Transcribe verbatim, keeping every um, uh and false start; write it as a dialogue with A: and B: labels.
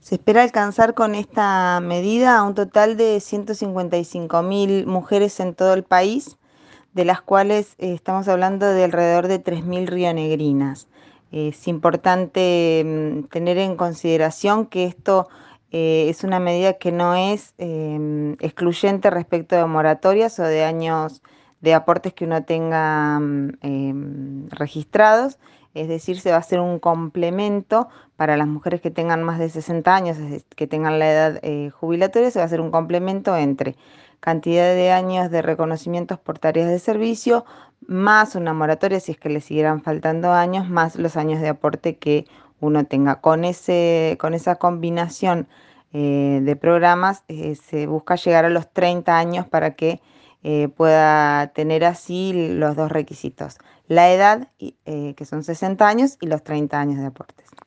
A: Se espera alcanzar con esta medida a un total de ciento cincuenta y cinco mil mujeres en todo el país, de las cuales eh, estamos hablando de alrededor de tres mil rionegrinas. Eh, es importante mm, tener en consideración que esto eh, es una medida que no es em, excluyente respecto de moratorias o de años de aportes que uno tenga mm, em, registrados. Es decir, se va a hacer un complemento para las mujeres que tengan más de sesenta años, es decir, que tengan la edad eh, jubilatoria. Se va a hacer un complemento entre cantidad de años de reconocimientos por tareas de servicio, más una moratoria si es que le siguieran faltando años, más los años de aporte que uno tenga. Con ese, con esa combinación eh, de programas eh, se busca llegar a los treinta años para que eh, pueda tener así los dos requisitos: la edad, y, eh, que son sesenta años, y los treinta años de aportes.